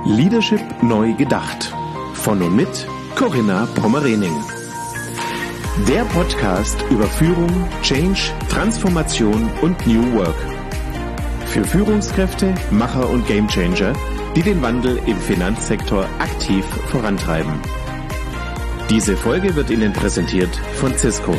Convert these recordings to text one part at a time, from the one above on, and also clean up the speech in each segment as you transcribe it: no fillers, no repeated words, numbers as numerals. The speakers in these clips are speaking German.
Leadership neu gedacht. Von und mit Corinna Pommerening. Der Podcast über Führung, Change, Transformation und New Work. Für Führungskräfte, Macher und Gamechanger, die den Wandel im Finanzsektor aktiv vorantreiben. Diese Folge wird Ihnen präsentiert von Cisco.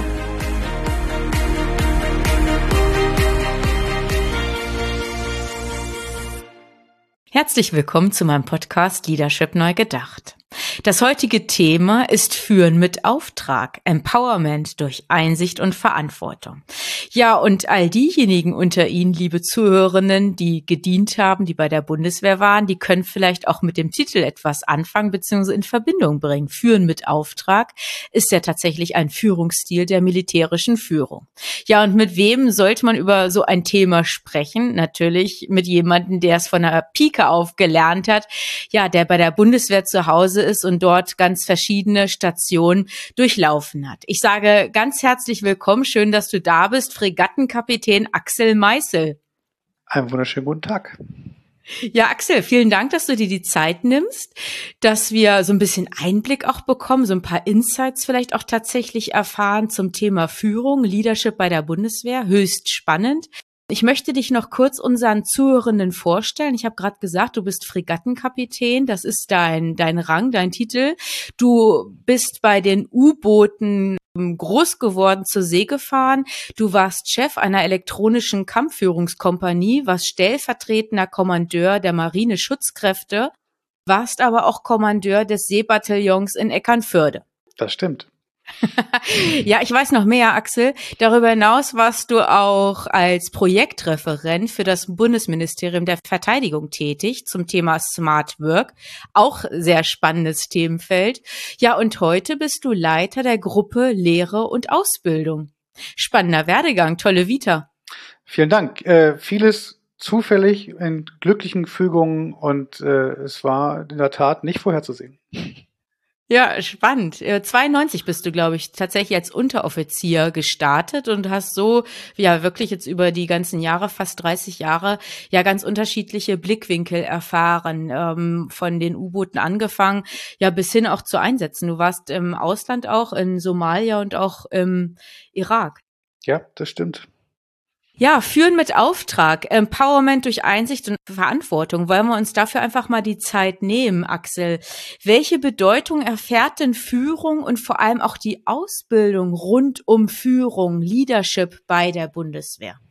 Herzlich willkommen zu meinem Podcast Leadership neu gedacht. Das heutige Thema ist Führen mit Auftrag, Empowerment durch Einsicht und Verantwortung. Ja, und all diejenigen unter Ihnen, liebe Zuhörenden, die gedient haben, die bei der Bundeswehr waren, die können vielleicht auch mit dem Titel etwas anfangen bzw. in Verbindung bringen. Führen mit Auftrag ist ja tatsächlich ein Führungsstil der militärischen Führung. Ja, und mit wem sollte man über so ein Thema sprechen? Natürlich mit jemandem, der es von der Pike auf gelernt hat, ja, der bei der Bundeswehr zu Hause ist und dort ganz verschiedene Stationen durchlaufen hat. Ich sage ganz herzlich willkommen, schön, dass du da bist, Fregattenkapitän Axel Meißel. Einen wunderschönen guten Tag. Ja, Axel, vielen Dank, dass du dir die Zeit nimmst, dass wir so ein bisschen Einblick auch bekommen, so ein paar Insights vielleicht auch tatsächlich erfahren zum Thema Führung, Leadership bei der Bundeswehr. Höchst spannend. Ich möchte dich noch kurz unseren Zuhörenden vorstellen. Ich habe gerade gesagt, du bist Fregattenkapitän. Das ist dein Rang, dein Titel. Du bist bei den U-Booten groß geworden, zur See gefahren. Du warst Chef einer elektronischen Kampfführungskompanie, warst stellvertretender Kommandeur der Marineschutzkräfte, warst aber auch Kommandeur des Seebataillons in Eckernförde. Das stimmt. Ja, ich weiß noch mehr, Axel. Darüber hinaus warst du auch als Projektreferent für das Bundesministerium der Verteidigung tätig zum Thema Smart Work. Auch sehr spannendes Themenfeld. Ja, und heute bist du Leiter der Gruppe Lehre und Ausbildung. Spannender Werdegang, tolle Vita. Vielen Dank. Vieles zufällig in glücklichen Fügungen und es war in der Tat nicht vorherzusehen. Ja, spannend. 92 bist du, glaube ich, tatsächlich als Unteroffizier gestartet und hast so, ja, wirklich jetzt über die ganzen Jahre, fast 30 Jahre, ja, ganz unterschiedliche Blickwinkel erfahren, von den U-Booten angefangen, ja, bis hin auch zu Einsätzen. Du warst im Ausland auch, in Somalia und auch im Irak. Ja, das stimmt. Ja, Führen mit Auftrag, Empowerment durch Einsicht und Verantwortung. Wollen wir uns dafür einfach mal die Zeit nehmen, Axel? Welche Bedeutung erfährt denn Führung und vor allem auch die Ausbildung rund um Führung, Leadership bei der Bundeswehr?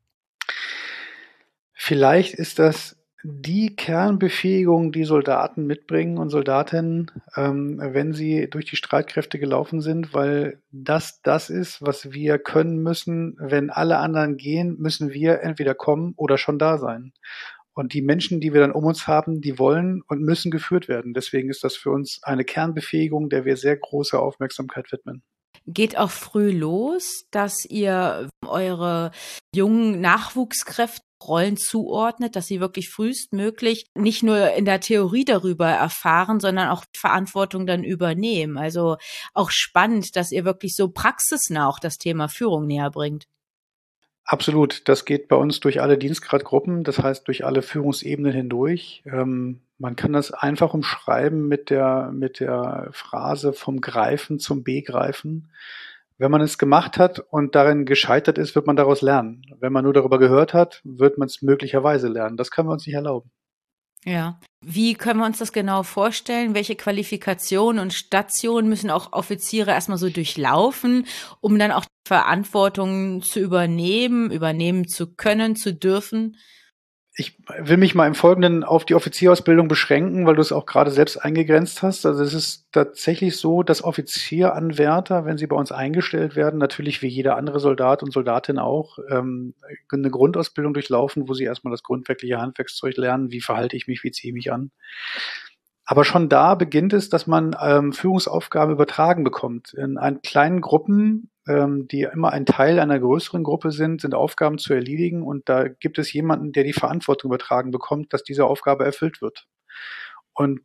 Vielleicht ist das die Kernbefähigung, die Soldaten mitbringen und Soldatinnen, wenn sie durch die Streitkräfte gelaufen sind, weil das ist, was wir können müssen. Wenn alle anderen gehen, müssen wir entweder kommen oder schon da sein. Und die Menschen, die wir dann um uns haben, die wollen und müssen geführt werden. Deswegen ist das für uns eine Kernbefähigung, der wir sehr große Aufmerksamkeit widmen. Geht auch früh los, dass ihr eure jungen Nachwuchskräfte Rollen zuordnet, dass sie wirklich frühestmöglich nicht nur in der Theorie darüber erfahren, sondern auch Verantwortung dann übernehmen. Also auch spannend, dass ihr wirklich so praxisnah auch das Thema Führung näher bringt. Absolut. Das geht bei uns durch alle Dienstgradgruppen, das heißt durch alle Führungsebenen hindurch. Man kann das einfach umschreiben mit der Phrase vom Greifen zum Begreifen. Wenn man es gemacht hat und darin gescheitert ist, wird man daraus lernen. Wenn man nur darüber gehört hat, wird man es möglicherweise lernen. Das können wir uns nicht erlauben. Ja. Wie können wir uns das genau vorstellen? Welche Qualifikationen und Stationen müssen auch Offiziere erstmal so durchlaufen, um dann auch Verantwortung zu übernehmen zu können, zu dürfen? Ich will mich mal im Folgenden auf die Offizierausbildung beschränken, weil du es auch gerade selbst eingegrenzt hast. Also es ist tatsächlich so, dass Offizieranwärter, wenn sie bei uns eingestellt werden, natürlich wie jeder andere Soldat und Soldatin auch, eine Grundausbildung durchlaufen, wo sie erstmal das grundwerkliche Handwerkszeug lernen, wie verhalte ich mich, wie ziehe ich mich an. Aber schon da beginnt es, dass man Führungsaufgaben übertragen bekommt. In kleinen Gruppen, die immer ein Teil einer größeren Gruppe sind Aufgaben zu erledigen und da gibt es jemanden, der die Verantwortung übertragen bekommt, dass diese Aufgabe erfüllt wird. Und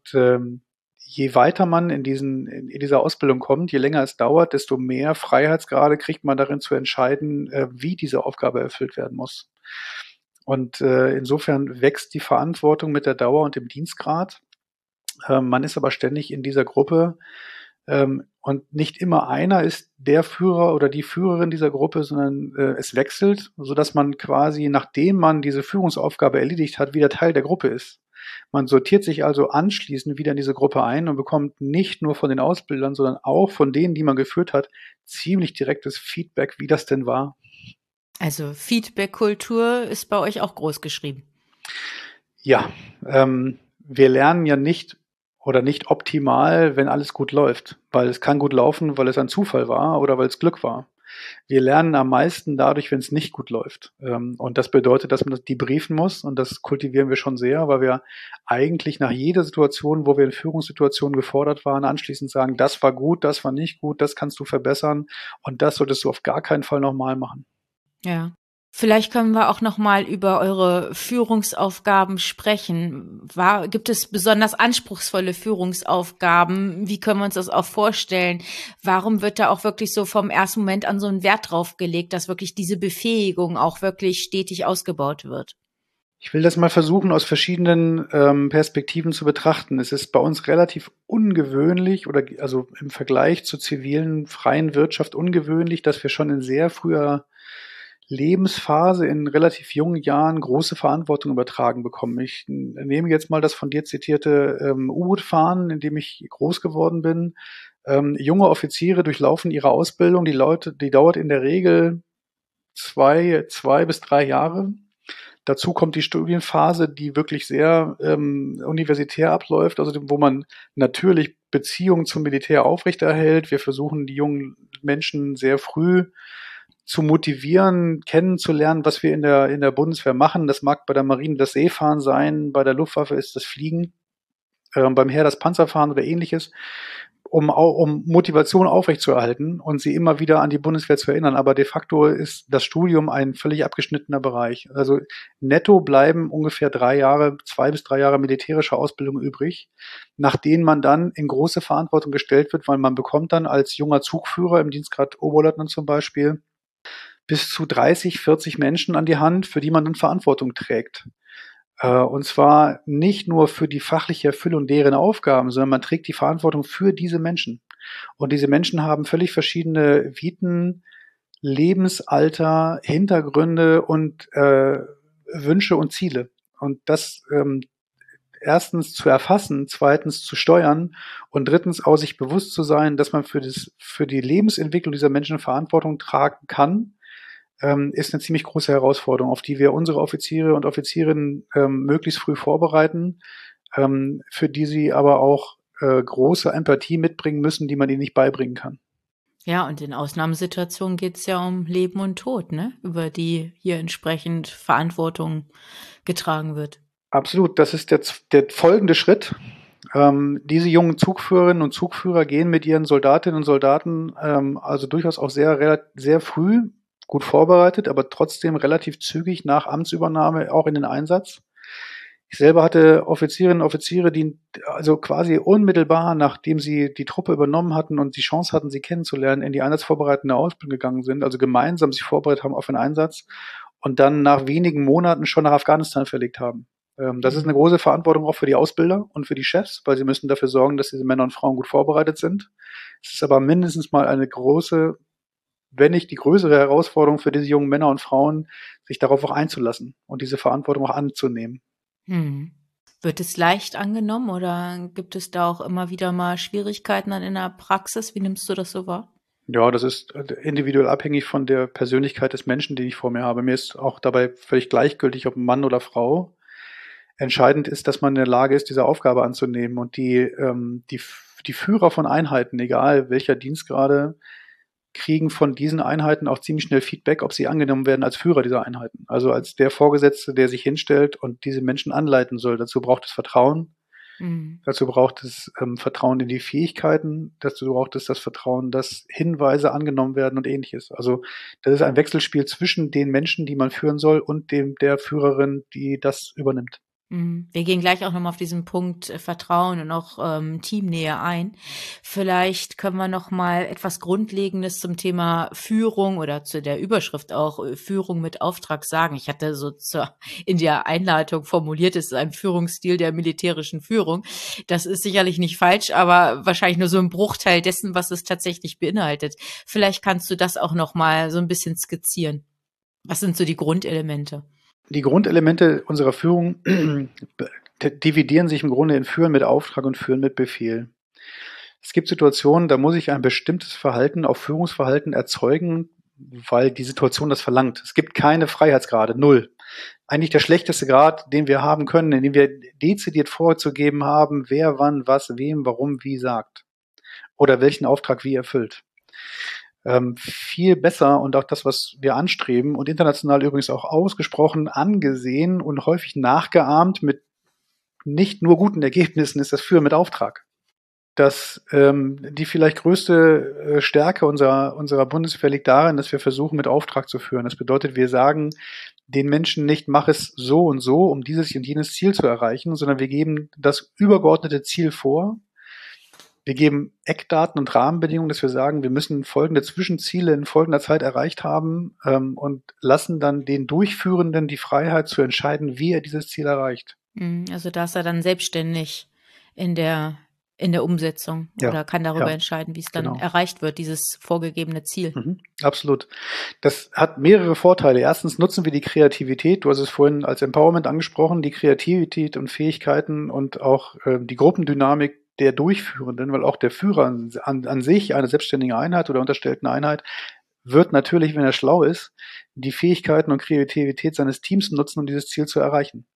je weiter man in dieser Ausbildung kommt, je länger es dauert, desto mehr Freiheitsgrade kriegt man darin zu entscheiden, wie diese Aufgabe erfüllt werden muss. Und insofern wächst die Verantwortung mit der Dauer und dem Dienstgrad. Man ist aber ständig in dieser Gruppe, und nicht immer einer ist der Führer oder die Führerin dieser Gruppe, sondern es wechselt, sodass man quasi, nachdem man diese Führungsaufgabe erledigt hat, wieder Teil der Gruppe ist. Man sortiert sich also anschließend wieder in diese Gruppe ein und bekommt nicht nur von den Ausbildern, sondern auch von denen, die man geführt hat, ziemlich direktes Feedback, wie das denn war. Also Feedback-Kultur ist bei euch auch groß geschrieben. Ja, wir lernen ja nicht optimal, wenn alles gut läuft, weil es kann gut laufen, weil es ein Zufall war oder weil es Glück war. Wir lernen am meisten dadurch, wenn es nicht gut läuft. Und das bedeutet, dass man das debriefen muss, und das kultivieren wir schon sehr, weil wir eigentlich nach jeder Situation, wo wir in Führungssituationen gefordert waren, anschließend sagen, das war gut, das war nicht gut, das kannst du verbessern und das solltest du auf gar keinen Fall nochmal machen. Ja. Vielleicht können wir auch noch mal über eure Führungsaufgaben sprechen. Gibt es besonders anspruchsvolle Führungsaufgaben? Wie können wir uns das auch vorstellen? Warum wird da auch wirklich so vom ersten Moment an so einen Wert drauf gelegt, dass wirklich diese Befähigung auch wirklich stetig ausgebaut wird? Ich will das mal versuchen, aus verschiedenen Perspektiven zu betrachten. Es ist bei uns relativ ungewöhnlich, also im Vergleich zur zivilen freien Wirtschaft ungewöhnlich, dass wir schon in sehr früher Lebensphase in relativ jungen Jahren große Verantwortung übertragen bekommen. Ich nehme jetzt mal das von dir zitierte U-Boot-Fahren, in dem ich groß geworden bin. Junge Offiziere durchlaufen ihre Ausbildung. Die dauert in der Regel zwei bis 3 Jahre. Dazu kommt die Studienphase, die wirklich sehr universitär abläuft, also wo man natürlich Beziehungen zum Militär aufrechterhält. Wir versuchen, die jungen Menschen sehr früh zu motivieren, kennenzulernen, was wir in der Bundeswehr machen. Das mag bei der Marine das Seefahren sein, bei der Luftwaffe ist das Fliegen, beim Heer das Panzerfahren oder ähnliches, um Motivation aufrechtzuerhalten und sie immer wieder an die Bundeswehr zu erinnern. Aber de facto ist das Studium ein völlig abgeschnittener Bereich. Also netto bleiben ungefähr 2 bis 3 Jahre militärische Ausbildung übrig, nach denen man dann in große Verantwortung gestellt wird, weil man bekommt dann als junger Zugführer im Dienstgrad Oberleutnant zum Beispiel bis zu 30, 40 Menschen an die Hand, für die man dann Verantwortung trägt. Und zwar nicht nur für die fachliche Erfüllung deren Aufgaben, sondern man trägt die Verantwortung für diese Menschen. Und diese Menschen haben völlig verschiedene Viten, Lebensalter, Hintergründe und Wünsche und Ziele. Und das erstens zu erfassen, zweitens zu steuern und drittens auch sich bewusst zu sein, dass man für die Lebensentwicklung dieser Menschen Verantwortung tragen kann, ist eine ziemlich große Herausforderung, auf die wir unsere Offiziere und Offizierinnen möglichst früh vorbereiten, für die sie aber auch große Empathie mitbringen müssen, die man ihnen nicht beibringen kann. Ja, und in Ausnahmesituationen geht es ja um Leben und Tod, ne? Über die hier entsprechend Verantwortung getragen wird. Absolut, das ist der folgende Schritt. Diese jungen Zugführerinnen und Zugführer gehen mit ihren Soldatinnen und Soldaten also durchaus auch sehr früh, gut vorbereitet, aber trotzdem relativ zügig nach Amtsübernahme auch in den Einsatz. Ich selber hatte Offizierinnen und Offiziere, die also quasi unmittelbar, nachdem sie die Truppe übernommen hatten und die Chance hatten, sie kennenzulernen, in die einsatzvorbereitende Ausbildung gegangen sind, also gemeinsam sich vorbereitet haben auf einen Einsatz und dann nach wenigen Monaten schon nach Afghanistan verlegt haben. Das ist eine große Verantwortung auch für die Ausbilder und für die Chefs, weil sie müssen dafür sorgen, dass diese Männer und Frauen gut vorbereitet sind. Es ist aber mindestens mal eine große, wenn nicht die größere Herausforderung für diese jungen Männer und Frauen, sich darauf auch einzulassen und diese Verantwortung auch anzunehmen. Wird es leicht angenommen oder gibt es da auch immer wieder mal Schwierigkeiten dann in der Praxis? Wie nimmst du das so wahr? Ja, das ist individuell abhängig von der Persönlichkeit des Menschen, den ich vor mir habe. Mir ist auch dabei völlig gleichgültig, ob Mann oder Frau. Entscheidend ist, dass man in der Lage ist, diese Aufgabe anzunehmen. Und die Führer von Einheiten, egal welcher Dienstgrade, kriegen von diesen Einheiten auch ziemlich schnell Feedback, ob sie angenommen werden als Führer dieser Einheiten. Also als der Vorgesetzte, der sich hinstellt und diese Menschen anleiten soll. Dazu braucht es Vertrauen. Dazu braucht es Vertrauen in die Fähigkeiten. Dazu braucht es das Vertrauen, dass Hinweise angenommen werden und ähnliches. Also das ist ein Wechselspiel zwischen den Menschen, die man führen soll, und der Führerin, die das übernimmt. Wir gehen gleich auch nochmal auf diesen Punkt Vertrauen und auch Teamnähe ein. Vielleicht können wir nochmal etwas Grundlegendes zum Thema Führung oder zu der Überschrift auch Führung mit Auftrag sagen. Ich hatte so in der Einleitung formuliert, es ist ein Führungsstil der militärischen Führung. Das ist sicherlich nicht falsch, aber wahrscheinlich nur so ein Bruchteil dessen, was es tatsächlich beinhaltet. Vielleicht kannst du das auch nochmal so ein bisschen skizzieren. Was sind so die Grundelemente? Die Grundelemente unserer Führung dividieren sich im Grunde in Führen mit Auftrag und Führen mit Befehl. Es gibt Situationen, da muss ich ein bestimmtes Verhalten, auch Führungsverhalten erzeugen, weil die Situation das verlangt. Es gibt keine Freiheitsgrade, 0. Eigentlich der schlechteste Grad, den wir haben können, in dem wir dezidiert vorzugeben haben, wer wann, was, wem, warum, wie sagt. Oder welchen Auftrag wie erfüllt. Viel besser und auch das, was wir anstreben und international übrigens auch ausgesprochen angesehen und häufig nachgeahmt mit nicht nur guten Ergebnissen, ist das Führen mit Auftrag. Die vielleicht größte Stärke unserer Bundeswehr liegt darin, dass wir versuchen, mit Auftrag zu führen. Das bedeutet, wir sagen den Menschen nicht, mach es so und so, um dieses und jenes Ziel zu erreichen, sondern wir geben das übergeordnete Ziel vor. Wir geben Eckdaten und Rahmenbedingungen, dass wir sagen, wir müssen folgende Zwischenziele in folgender Zeit erreicht haben und lassen dann den Durchführenden die Freiheit zu entscheiden, wie er dieses Ziel erreicht. Also da ist er dann selbstständig in der Umsetzung oder kann darüber entscheiden, wie es dann erreicht wird, dieses vorgegebene Ziel. Absolut. Das hat mehrere Vorteile. Erstens nutzen wir die Kreativität. Du hast es vorhin als Empowerment angesprochen, die Kreativität und Fähigkeiten und auch die Gruppendynamik der Durchführenden, weil auch der Führer an sich eine selbstständige Einheit oder unterstellten Einheit wird natürlich, wenn er schlau ist, die Fähigkeiten und Kreativität seines Teams nutzen, um dieses Ziel zu erreichen.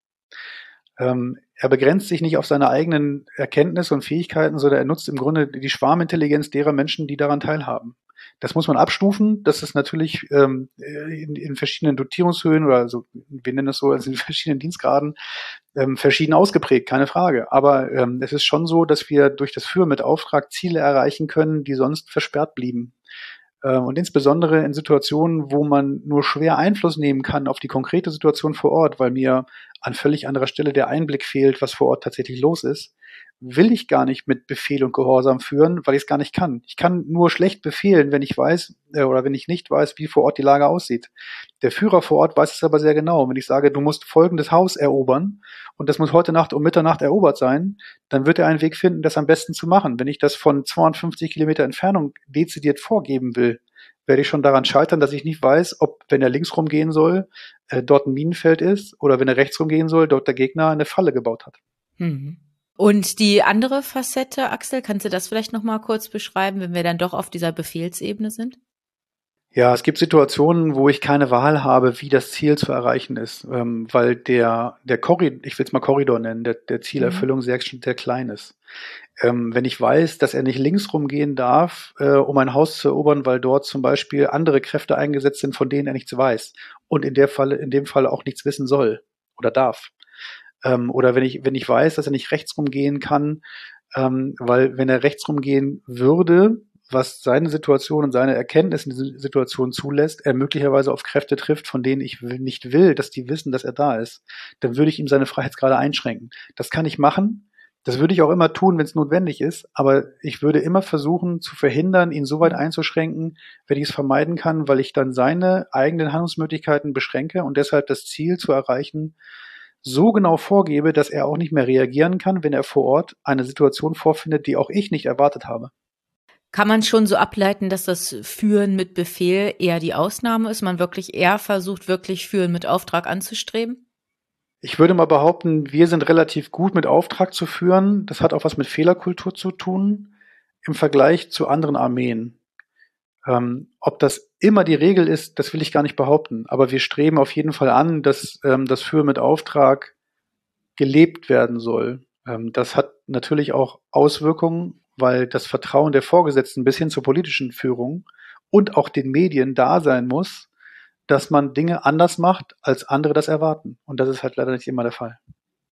Er begrenzt sich nicht auf seine eigenen Erkenntnisse und Fähigkeiten, sondern er nutzt im Grunde die Schwarmintelligenz derer Menschen, die daran teilhaben. Das muss man abstufen. Das ist natürlich in verschiedenen Dotierungshöhen oder so, wir nennen es so, also in verschiedenen Dienstgraden verschieden ausgeprägt, keine Frage. Aber es ist schon so, dass wir durch das Führen mit Auftrag Ziele erreichen können, die sonst versperrt blieben. Und insbesondere in Situationen, wo man nur schwer Einfluss nehmen kann auf die konkrete Situation vor Ort, weil mir an völlig anderer Stelle der Einblick fehlt, was vor Ort tatsächlich los ist, will ich gar nicht mit Befehl und Gehorsam führen, weil ich es gar nicht kann. Ich kann nur schlecht befehlen, wenn ich weiß oder wenn ich nicht weiß, wie vor Ort die Lage aussieht. Der Führer vor Ort weiß es aber sehr genau. Wenn ich sage, du musst folgendes Haus erobern und das muss heute Nacht um Mitternacht erobert sein, dann wird er einen Weg finden, das am besten zu machen. Wenn ich das von 250 Kilometer Entfernung dezidiert vorgeben will, werde ich schon daran scheitern, dass ich nicht weiß, ob, wenn er links rumgehen soll, dort ein Minenfeld ist oder wenn er rechts rumgehen soll, dort der Gegner eine Falle gebaut hat. Und die andere Facette, Axel, kannst du das vielleicht noch mal kurz beschreiben, wenn wir dann doch auf dieser Befehlsebene sind? Ja, es gibt Situationen, wo ich keine Wahl habe, wie das Ziel zu erreichen ist, weil der Korridor, ich will es mal Korridor nennen, der Zielerfüllung sehr klein ist. Wenn ich weiß, dass er nicht links rumgehen darf, um ein Haus zu erobern, weil dort zum Beispiel andere Kräfte eingesetzt sind, von denen er nichts weiß und in dem Fall auch nichts wissen soll oder darf. Oder wenn ich weiß, dass er nicht rechts rumgehen kann, weil wenn er rechts rumgehen würde, was seine Situation und seine Erkenntnis in dieser Situation zulässt, er möglicherweise auf Kräfte trifft, von denen ich nicht will, dass die wissen, dass er da ist, dann würde ich ihm seine Freiheitsgrade einschränken. Das kann ich machen. Das würde ich auch immer tun, wenn es notwendig ist, aber ich würde immer versuchen zu verhindern, ihn so weit einzuschränken, wenn ich es vermeiden kann, weil ich dann seine eigenen Handlungsmöglichkeiten beschränke und deshalb das Ziel zu erreichen so genau vorgebe, dass er auch nicht mehr reagieren kann, wenn er vor Ort eine Situation vorfindet, die auch ich nicht erwartet habe. Kann man schon so ableiten, dass das Führen mit Befehl eher die Ausnahme ist, man wirklich eher versucht, wirklich Führen mit Auftrag anzustreben? Ich würde mal behaupten, wir sind relativ gut mit Auftrag zu führen. Das hat auch was mit Fehlerkultur zu tun im Vergleich zu anderen Armeen. Ob das immer die Regel ist, das will ich gar nicht behaupten. Aber wir streben auf jeden Fall an, dass das Führen mit Auftrag gelebt werden soll. Das hat natürlich auch Auswirkungen, weil das Vertrauen der Vorgesetzten bis hin zur politischen Führung und auch den Medien da sein muss, dass man Dinge anders macht, als andere das erwarten. Und das ist halt leider nicht immer der Fall.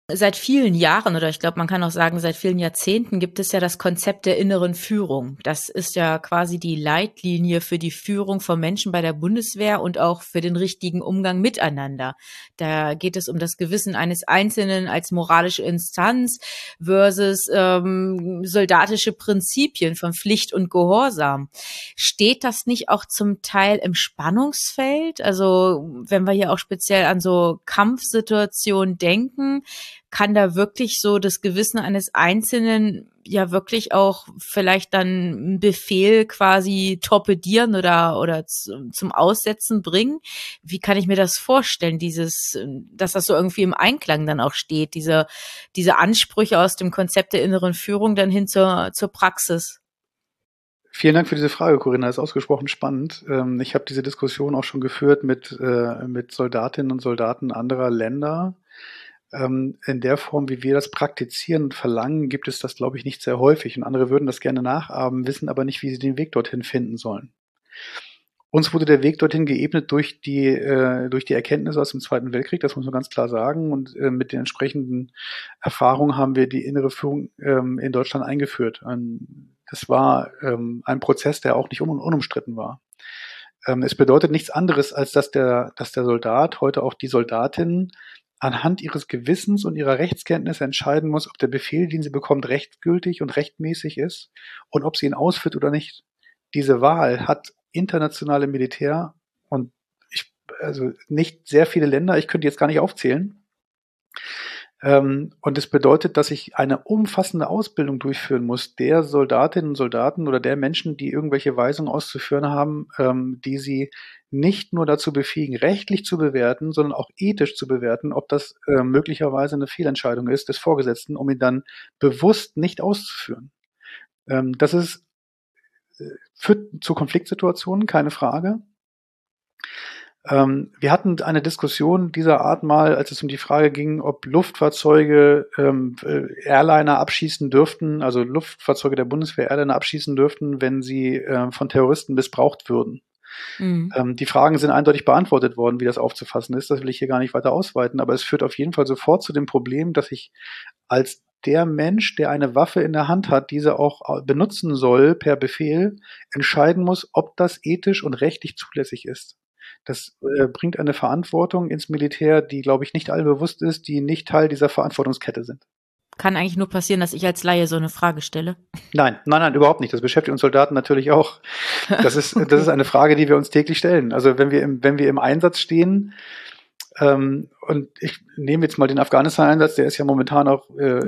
Seit vielen Jahren oder ich glaube, man kann auch sagen, seit vielen Jahrzehnten gibt es ja das Konzept der inneren Führung. Das ist ja quasi die Leitlinie für die Führung von Menschen bei der Bundeswehr und auch für den richtigen Umgang miteinander. Da geht es um das Gewissen eines Einzelnen als moralische Instanz versus soldatische Prinzipien von Pflicht und Gehorsam. Steht das nicht auch zum Teil im Spannungsfeld? Also wenn wir hier auch speziell an so Kampfsituationen denken, kann da wirklich so das Gewissen eines Einzelnen ja wirklich auch vielleicht dann einen Befehl quasi torpedieren oder zum Aussetzen bringen? Wie kann ich mir das vorstellen, dass das so irgendwie im Einklang dann auch steht, diese Ansprüche aus dem Konzept der inneren Führung dann hin zur Praxis? Vielen Dank für diese Frage, Corinna. Das ist ausgesprochen spannend. Ich habe diese Diskussion auch schon geführt mit Soldatinnen und Soldaten anderer Länder. In der Form, wie wir das praktizieren und verlangen, gibt es das, glaube ich, nicht sehr häufig. Und andere würden das gerne nachahmen, wissen aber nicht, wie sie den Weg dorthin finden sollen. Uns wurde der Weg dorthin geebnet durch die Erkenntnisse aus dem Zweiten Weltkrieg, das muss man ganz klar sagen. Und mit den entsprechenden Erfahrungen haben wir die innere Führung in Deutschland eingeführt. Das war ein Prozess, der auch nicht unumstritten war. Es bedeutet nichts anderes, als dass der Soldat, heute auch die Soldatin, anhand ihres Gewissens und ihrer Rechtskenntnisse entscheiden muss, ob der Befehl, den sie bekommt, rechtsgültig und rechtmäßig ist und ob sie ihn ausführt oder nicht. Diese Wahl hat internationale Militär und also nicht sehr viele Länder, ich könnte jetzt gar nicht aufzählen. Und es bedeutet, dass ich eine umfassende Ausbildung durchführen muss, der Soldatinnen und Soldaten oder der Menschen, die irgendwelche Weisungen auszuführen haben, die sie nicht nur dazu befähigen, rechtlich zu bewerten, sondern auch ethisch zu bewerten, ob das möglicherweise eine Fehlentscheidung ist des Vorgesetzten, um ihn dann bewusst nicht auszuführen. Das führt zu Konfliktsituationen, keine Frage. Wir hatten eine Diskussion dieser Art mal, als es um die Frage ging, ob Luftfahrzeuge Airliner abschießen dürften, also Luftfahrzeuge der Bundeswehr Airliner abschießen dürften, wenn sie von Terroristen missbraucht würden. Mhm. Die Fragen sind eindeutig beantwortet worden, wie das aufzufassen ist. Das will ich hier gar nicht weiter ausweiten, aber es führt auf jeden Fall sofort zu dem Problem, dass ich als der Mensch, der eine Waffe in der Hand hat, diese auch benutzen soll per Befehl, entscheiden muss, ob das ethisch und rechtlich zulässig ist. Das bringt eine Verantwortung ins Militär, die, glaube ich, nicht allen bewusst ist, die nicht Teil dieser Verantwortungskette sind. Kann eigentlich nur passieren, dass ich als Laie so eine Frage stelle? Nein, überhaupt nicht. Das beschäftigt uns Soldaten natürlich auch. Das ist eine Frage, die wir uns täglich stellen. Also wenn wir im Einsatz stehen, und ich nehme jetzt mal den Afghanistan-Einsatz, der ist ja momentan auch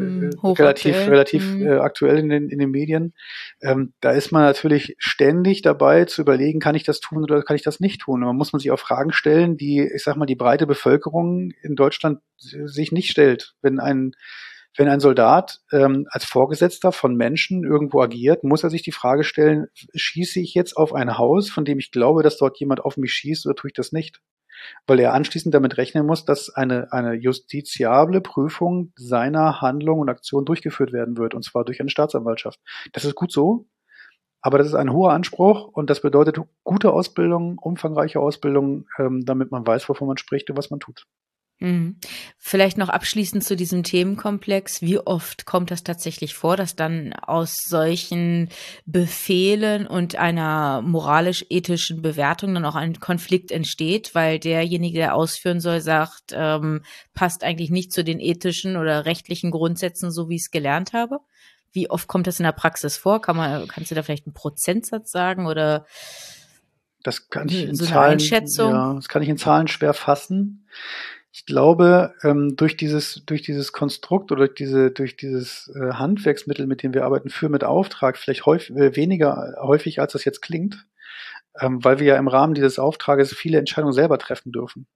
relativ aktuell in den Medien. Da ist man natürlich ständig dabei zu überlegen, kann ich das tun oder kann ich das nicht tun? Und man muss sich auch Fragen stellen, die, ich sag mal, die breite Bevölkerung in Deutschland sich nicht stellt. Wenn ein Soldat als Vorgesetzter von Menschen irgendwo agiert, muss er sich die Frage stellen, schieße ich jetzt auf ein Haus, von dem ich glaube, dass dort jemand auf mich schießt, oder tue ich das nicht? Weil er anschließend damit rechnen muss, dass eine justiziable Prüfung seiner Handlung und Aktion durchgeführt werden wird, und zwar durch eine Staatsanwaltschaft. Das ist gut so, aber das ist ein hoher Anspruch und das bedeutet gute Ausbildung, umfangreiche Ausbildung, damit man weiß, wovon man spricht und was man tut. Vielleicht noch abschließend zu diesem Themenkomplex. Wie oft kommt das tatsächlich vor, dass dann aus solchen Befehlen und einer moralisch-ethischen Bewertung dann auch ein Konflikt entsteht, weil derjenige, der ausführen soll, sagt, passt eigentlich nicht zu den ethischen oder rechtlichen Grundsätzen, so wie ich es gelernt habe? Wie oft kommt das in der Praxis vor? Kannst du da vielleicht einen Prozentsatz sagen oder das kann ich so eine Einschätzung? Ja, das kann ich in Zahlen schwer fassen. Ich glaube, durch dieses Konstrukt oder durch dieses Handwerksmittel, mit dem wir arbeiten, mit Auftrag, vielleicht weniger häufig, als das jetzt klingt, weil wir ja im Rahmen dieses Auftrages viele Entscheidungen selber treffen dürfen.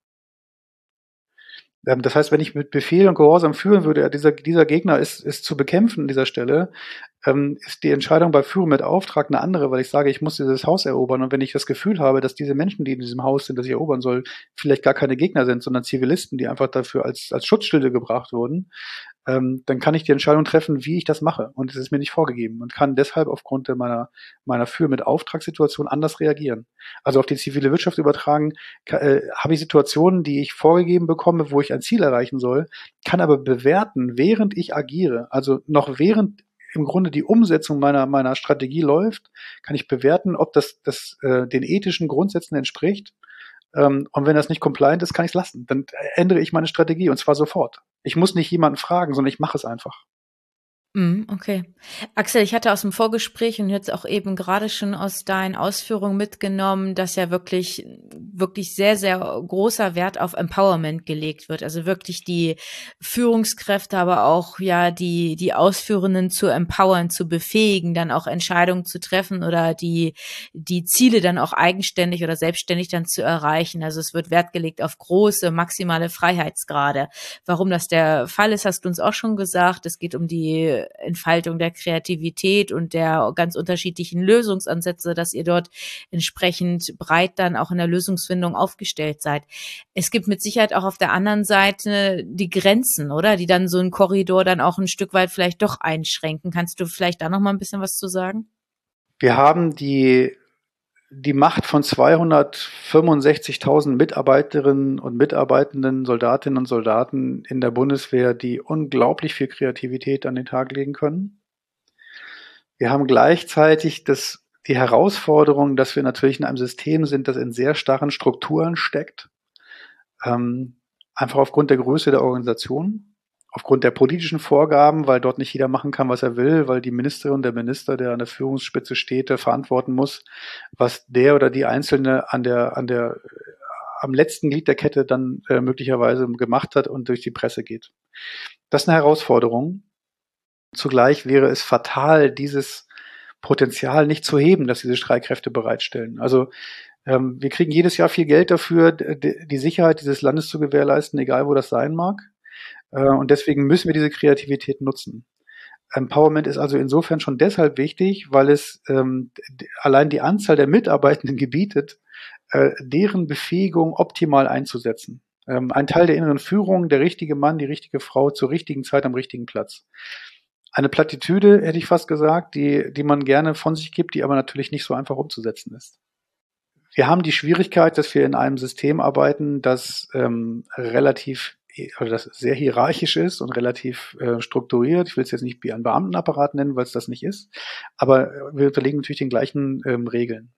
Das heißt, wenn ich mit Befehl und Gehorsam führen würde, dieser Gegner ist zu bekämpfen an dieser Stelle, ist die Entscheidung bei Führung mit Auftrag eine andere, weil ich sage, ich muss dieses Haus erobern. Und wenn ich das Gefühl habe, dass diese Menschen, die in diesem Haus sind, das ich erobern soll, vielleicht gar keine Gegner sind, sondern Zivilisten, die einfach dafür als Schutzschilde gebracht wurden, dann kann ich die Entscheidung treffen, wie ich das mache. Und es ist mir nicht vorgegeben und kann deshalb aufgrund meiner Führ- mit Auftragssituation anders reagieren. Also auf die zivile Wirtschaft übertragen, habe ich Situationen, die ich vorgegeben bekomme, wo ich ein Ziel erreichen soll, kann aber bewerten, während ich agiere, also noch während im Grunde die Umsetzung meiner Strategie läuft, kann ich bewerten, ob das den ethischen Grundsätzen entspricht. Und wenn das nicht compliant ist, kann ich es lassen. Dann ändere ich meine Strategie und zwar sofort. Ich muss nicht jemanden fragen, sondern ich mache es einfach. Okay. Axel, ich hatte aus dem Vorgespräch und jetzt auch eben gerade schon aus deinen Ausführungen mitgenommen, dass ja wirklich, wirklich sehr, sehr großer Wert auf Empowerment gelegt wird. Also wirklich die Führungskräfte, aber auch ja die Ausführenden zu empowern, zu befähigen, dann auch Entscheidungen zu treffen oder die Ziele dann auch eigenständig oder selbstständig dann zu erreichen. Also es wird Wert gelegt auf große, maximale Freiheitsgrade. Warum das der Fall ist, hast du uns auch schon gesagt. Es geht um die Entfaltung der Kreativität und der ganz unterschiedlichen Lösungsansätze, dass ihr dort entsprechend breit dann auch in der Lösungsfindung aufgestellt seid. Es gibt mit Sicherheit auch auf der anderen Seite die Grenzen, oder? Die dann so einen Korridor dann auch ein Stück weit vielleicht doch einschränken. Kannst du vielleicht da noch mal ein bisschen was zu sagen? Wir haben die Macht von 265.000 Mitarbeiterinnen und Mitarbeitenden, Soldatinnen und Soldaten in der Bundeswehr, die unglaublich viel Kreativität an den Tag legen können. Wir haben gleichzeitig die Herausforderung, dass wir natürlich in einem System sind, das in sehr starren Strukturen steckt. Einfach aufgrund der Größe der Organisation, aufgrund der politischen Vorgaben, weil dort nicht jeder machen kann, was er will, weil die Ministerin, der Minister, der an der Führungsspitze steht, der verantworten muss, was der oder die Einzelne am letzten Glied der Kette dann möglicherweise gemacht hat und durch die Presse geht. Das ist eine Herausforderung. Zugleich wäre es fatal, dieses Potenzial nicht zu heben, dass diese Streitkräfte bereitstellen. Also wir kriegen jedes Jahr viel Geld dafür, die Sicherheit dieses Landes zu gewährleisten, egal wo das sein mag. Und deswegen müssen wir diese Kreativität nutzen. Empowerment ist also insofern schon deshalb wichtig, weil es allein die Anzahl der Mitarbeitenden gebietet, deren Befähigung optimal einzusetzen. Ein Teil der inneren Führung, der richtige Mann, die richtige Frau zur richtigen Zeit am richtigen Platz. Eine Plattitüde, hätte ich fast gesagt, die man gerne von sich gibt, die aber natürlich nicht so einfach umzusetzen ist. Wir haben die Schwierigkeit, dass wir in einem System arbeiten, das das sehr hierarchisch ist und relativ strukturiert. Ich will es jetzt nicht wie ein Beamtenapparat nennen, weil es das nicht ist, aber wir unterliegen natürlich den gleichen Regeln.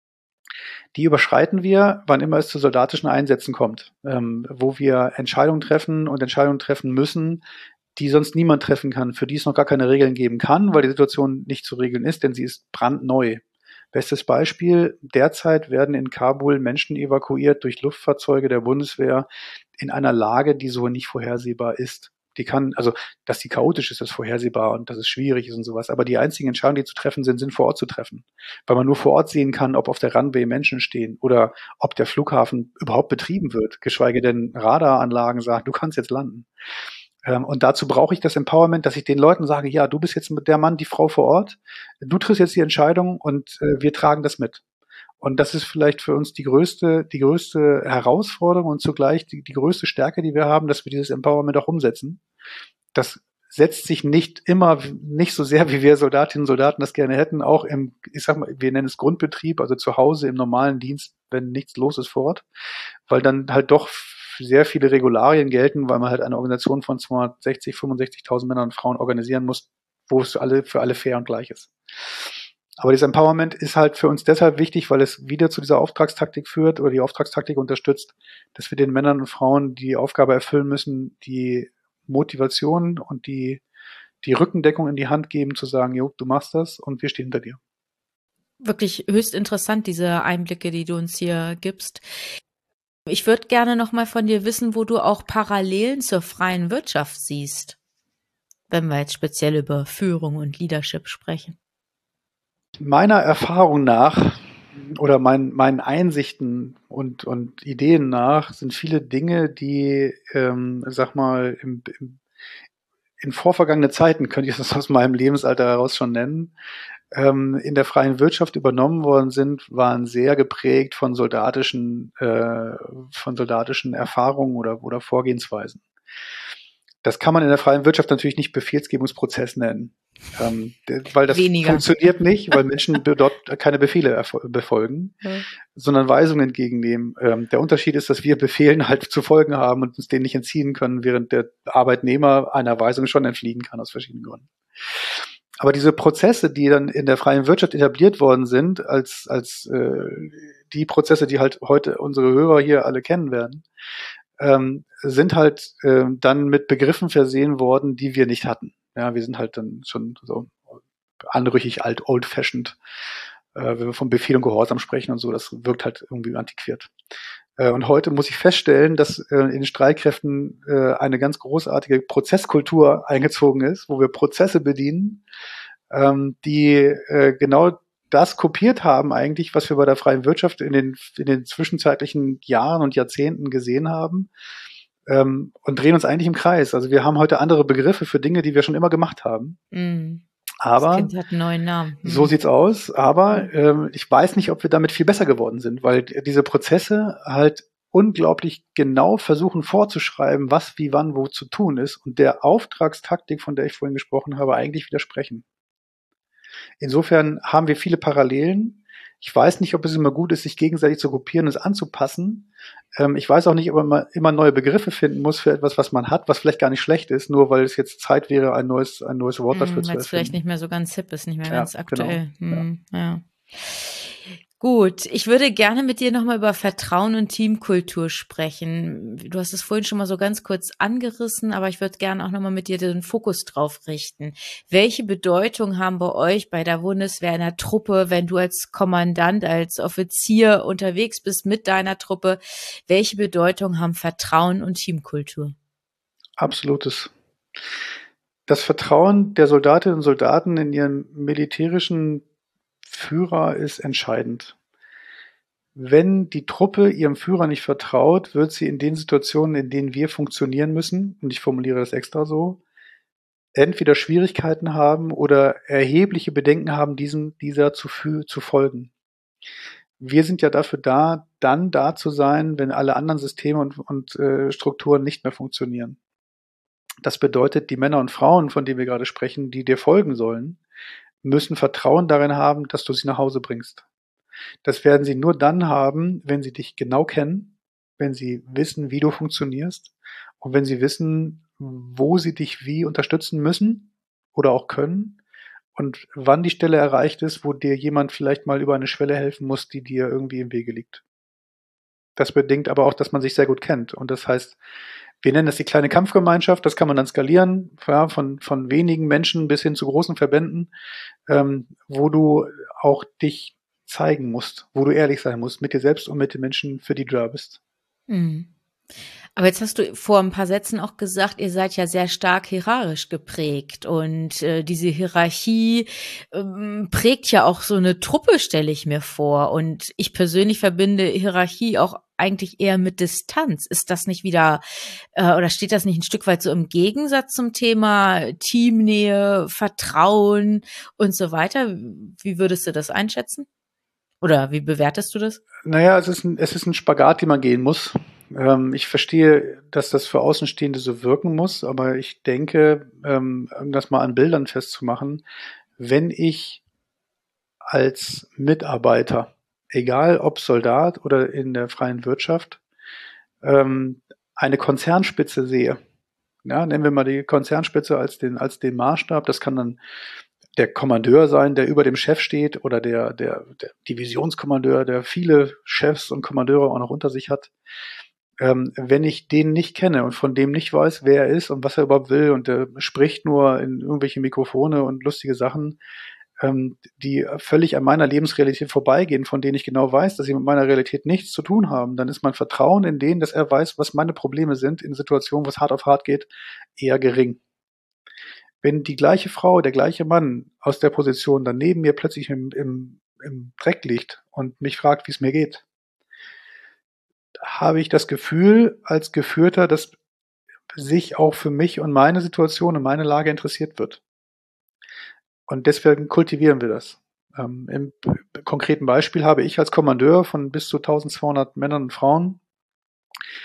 Die überschreiten wir, wann immer es zu soldatischen Einsätzen kommt, wo wir Entscheidungen treffen müssen, die sonst niemand treffen kann, für die es noch gar keine Regeln geben kann, weil die Situation nicht zu regeln ist, denn sie ist brandneu. Bestes Beispiel, derzeit werden in Kabul Menschen evakuiert durch Luftfahrzeuge der Bundeswehr in einer Lage, die so nicht vorhersehbar ist. Dass die chaotisch ist, ist vorhersehbar und dass es schwierig ist und sowas. Aber die einzigen Entscheidungen, die zu treffen sind vor Ort zu treffen. Weil man nur vor Ort sehen kann, ob auf der Runway Menschen stehen oder ob der Flughafen überhaupt betrieben wird, geschweige denn Radaranlagen sagen, du kannst jetzt landen. Und dazu brauche ich das Empowerment, dass ich den Leuten sage, ja, du bist jetzt der Mann, die Frau vor Ort, du triffst jetzt die Entscheidung und wir tragen das mit. Und das ist vielleicht für uns die größte Herausforderung und zugleich die größte Stärke, die wir haben, dass wir dieses Empowerment auch umsetzen. Das setzt sich nicht so sehr, wie wir Soldatinnen und Soldaten das gerne hätten, auch wir nennen es Grundbetrieb, also zu Hause im normalen Dienst, wenn nichts los ist vor Ort, weil dann halt doch sehr viele Regularien gelten, weil man halt eine Organisation von 65.000 Männern und Frauen organisieren muss, wo es für alle fair und gleich ist. Aber dieses Empowerment ist halt für uns deshalb wichtig, weil es wieder zu dieser Auftragstaktik führt oder die Auftragstaktik unterstützt, dass wir den Männern und Frauen die Aufgabe erfüllen müssen, die Motivation und die Rückendeckung in die Hand geben, zu sagen, jo, du machst das und wir stehen hinter dir. Wirklich höchst interessant, diese Einblicke, die du uns hier gibst. Ich würde gerne noch mal von dir wissen, wo du auch Parallelen zur freien Wirtschaft siehst, wenn wir jetzt speziell über Führung und Leadership sprechen. Meiner Erfahrung nach oder meinen Einsichten und Ideen nach sind viele Dinge, die, in vorvergangene Zeiten, könnte ich das aus meinem Lebensalter heraus schon nennen, in der freien Wirtschaft übernommen worden sind, waren sehr geprägt von soldatischen Erfahrungen oder Vorgehensweisen. Das kann man in der freien Wirtschaft natürlich nicht Befehlsgebungsprozess nennen, weil das Weniger. funktioniert nicht, weil Menschen dort keine Befehle befolgen, sondern Weisungen entgegennehmen. Der Unterschied ist, dass wir Befehlen halt zu folgen haben und uns denen nicht entziehen können, während der Arbeitnehmer einer Weisung schon entfliehen kann aus verschiedenen Gründen. Aber diese Prozesse, die dann in der freien Wirtschaft etabliert worden sind, als die Prozesse, die halt heute unsere Hörer hier alle kennen werden, sind halt dann mit Begriffen versehen worden, die wir nicht hatten. Ja, wir sind halt dann schon so anrüchig old-fashioned, wenn wir von Befehl und Gehorsam sprechen und so, das wirkt halt irgendwie antiquiert. Und heute muss ich feststellen, dass in den Streitkräften eine ganz großartige Prozesskultur eingezogen ist, wo wir Prozesse bedienen, die genau das kopiert haben eigentlich, was wir bei der freien Wirtschaft in den zwischenzeitlichen Jahren und Jahrzehnten gesehen haben, und drehen uns eigentlich im Kreis. Also wir haben heute andere Begriffe für Dinge, die wir schon immer gemacht haben. Aber das Kind hat einen neuen Namen. So sieht's aus. Aber ich weiß nicht, ob wir damit viel besser geworden sind, weil diese Prozesse halt unglaublich genau versuchen vorzuschreiben, was, wie, wann, wo zu tun ist und der Auftragstaktik, von der ich vorhin gesprochen habe, eigentlich widersprechen. Insofern haben wir viele Parallelen. Ich weiß nicht, ob es immer gut ist, sich gegenseitig zu kopieren und es anzupassen. Ich weiß auch nicht, ob man immer neue Begriffe finden muss für etwas, was man hat, was vielleicht gar nicht schlecht ist, nur weil es jetzt Zeit wäre, ein neues Wort dafür zu erfinden. Weil es vielleicht nicht mehr so ganz hip ist, nicht mehr ganz aktuell. Genau. Ja. Gut, ich würde gerne mit dir nochmal über Vertrauen und Teamkultur sprechen. Du hast es vorhin schon mal so ganz kurz angerissen, aber ich würde gerne auch nochmal mit dir den Fokus drauf richten. Welche Bedeutung haben bei euch bei der Bundeswehr in der Truppe, wenn du als Kommandant, als Offizier unterwegs bist mit deiner Truppe, welche Bedeutung haben Vertrauen und Teamkultur? Absolutes. Das Vertrauen der Soldatinnen und Soldaten in ihren militärischen Führer ist entscheidend. Wenn die Truppe ihrem Führer nicht vertraut, wird sie in den Situationen, in denen wir funktionieren müssen, und ich formuliere das extra so, entweder Schwierigkeiten haben oder erhebliche Bedenken haben, dieser zu folgen. Wir sind ja dafür da, dann da zu sein, wenn alle anderen Systeme und Strukturen nicht mehr funktionieren. Das bedeutet, die Männer und Frauen, von denen wir gerade sprechen, die dir folgen sollen, müssen Vertrauen darin haben, dass du sie nach Hause bringst. Das werden sie nur dann haben, wenn sie dich genau kennen, wenn sie wissen, wie du funktionierst und wenn sie wissen, wo sie dich wie unterstützen müssen oder auch können und wann die Stelle erreicht ist, wo dir jemand vielleicht mal über eine Schwelle helfen muss, die dir irgendwie im Wege liegt. Das bedingt aber auch, dass man sich sehr gut kennt. Und das heißt, wir nennen das die kleine Kampfgemeinschaft, das kann man dann skalieren, ja, von wenigen Menschen bis hin zu großen Verbänden, wo du auch dich zeigen musst, wo du ehrlich sein musst mit dir selbst und mit den Menschen, für die du da bist. Aber jetzt hast du vor ein paar Sätzen auch gesagt, ihr seid ja sehr stark hierarchisch geprägt und diese Hierarchie prägt ja auch so eine Truppe, stelle ich mir vor. Und ich persönlich verbinde Hierarchie auch eigentlich eher mit Distanz. Ist das nicht wieder, oder steht das nicht ein Stück weit so im Gegensatz zum Thema Teamnähe, Vertrauen und so weiter? Wie würdest du das einschätzen? Oder wie bewertest du das? Naja, es ist ein Spagat, den man gehen muss. Ich verstehe, dass das für Außenstehende so wirken muss, aber ich denke, das mal an Bildern festzumachen, wenn ich als Mitarbeiter, egal ob Soldat oder in der freien Wirtschaft, eine Konzernspitze sehe, ja, nennen wir mal die Konzernspitze als den Maßstab, das kann dann der Kommandeur sein, der über dem Chef steht, oder der Divisionskommandeur, der viele Chefs und Kommandeure auch noch unter sich hat. Wenn ich den nicht kenne und von dem nicht weiß, wer er ist und was er überhaupt will, und der spricht nur in irgendwelche Mikrofone und lustige Sachen, die völlig an meiner Lebensrealität vorbeigehen, von denen ich genau weiß, dass sie mit meiner Realität nichts zu tun haben, dann ist mein Vertrauen in den, dass er weiß, was meine Probleme sind, in Situationen, wo es hart auf hart geht, eher gering. Wenn die gleiche Frau, der gleiche Mann aus der Position dann neben mir plötzlich im Dreck liegt und mich fragt, wie es mir geht, habe ich das Gefühl als Geführter, dass sich auch für mich und meine Situation und meine Lage interessiert wird. Und deswegen kultivieren wir das. Im konkreten Beispiel habe ich als Kommandeur von bis zu 1200 Männern und Frauen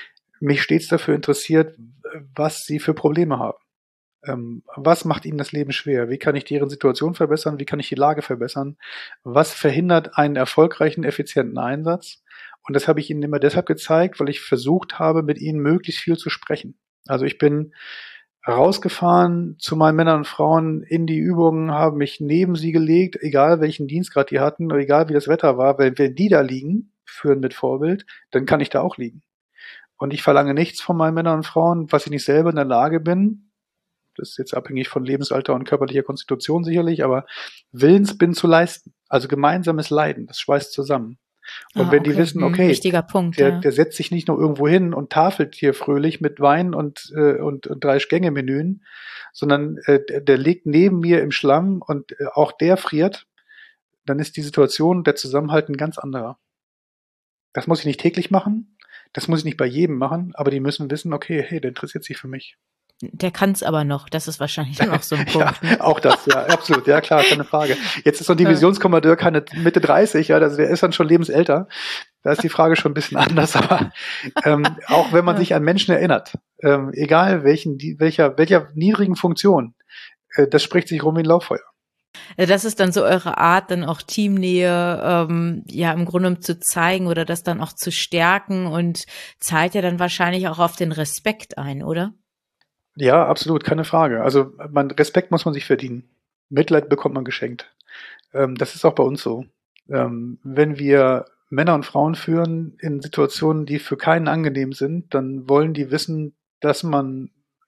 mich stets dafür interessiert, was sie für Probleme haben. Was macht ihnen das Leben schwer? Wie kann ich deren Situation verbessern? Wie kann ich die Lage verbessern? Was verhindert einen erfolgreichen, effizienten Einsatz? Und das habe ich ihnen immer deshalb gezeigt, weil ich versucht habe, mit ihnen möglichst viel zu sprechen. Also ich bin rausgefahren zu meinen Männern und Frauen in die Übungen, habe mich neben sie gelegt, egal welchen Dienstgrad die hatten, oder egal wie das Wetter war, weil wenn die da liegen, führen mit Vorbild, dann kann ich da auch liegen. Und ich verlange nichts von meinen Männern und Frauen, was ich nicht selber in der Lage bin. Das ist jetzt abhängig von Lebensalter und körperlicher Konstitution sicherlich, aber willens bin zu leisten. Also gemeinsames Leiden, das schweißt zusammen. Und wenn die wissen, okay, wichtiger Punkt, der setzt sich nicht nur irgendwo hin und tafelt hier fröhlich mit Wein und 3-Gänge-Menüen, sondern der liegt neben mir im Schlamm und auch der friert, dann ist die Situation, der Zusammenhalt ein ganz anderer. Das muss ich nicht täglich machen, das muss ich nicht bei jedem machen, aber die müssen wissen, okay, hey, der interessiert sich für mich. Der kann es aber noch, das ist wahrscheinlich noch so ein Punkt. Ja, auch das, ja, absolut, ja klar, keine Frage. Jetzt ist so ein Divisionskommandeur keine Mitte 30, ja, also der ist dann schon lebensälter. Da ist die Frage schon ein bisschen anders, aber auch wenn man sich an Menschen erinnert, egal welcher niedrigen Funktion, das spricht sich rum wie ein Lauffeuer. Das ist dann so eure Art, dann auch Teamnähe im Grunde zu zeigen oder das dann auch zu stärken und zahlt ja dann wahrscheinlich auch auf den Respekt ein, oder? Ja, absolut, keine Frage. Also Respekt muss man sich verdienen. Mitleid bekommt man geschenkt. Das ist auch bei uns so. Wenn wir Männer und Frauen führen in Situationen, die für keinen angenehm sind, dann wollen die wissen, dass man